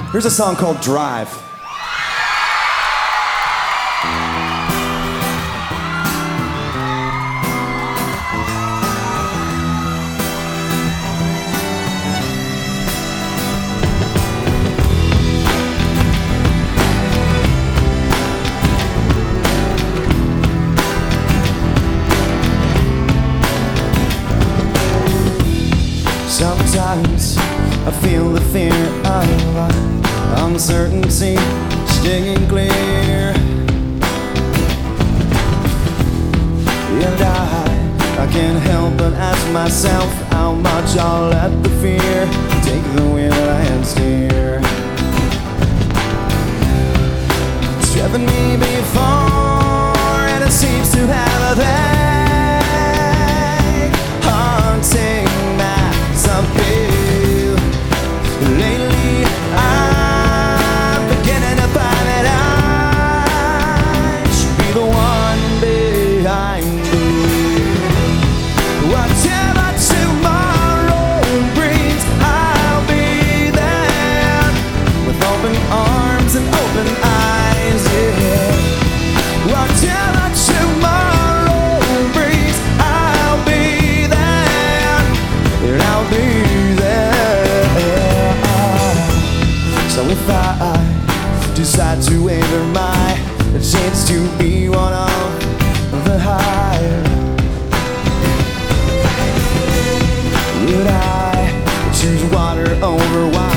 Here's a song called Drive. Sometimes I feel the fear of uncertainty stinging clear, and I can't help but ask myself how much I'll let the fear take the wheel and steer. It's driven me before, and it seems to have a thing haunting appeal. Lately I'm beginning to find that I should be the one behind the wheel. Whatever tomorrow brings, I'll be there with open arms and open eyes, yeah. Whatever tomorrow brings, I'll be there, and I'll be so if I decide to enter my chance to be one of the higher, would I choose water over wine?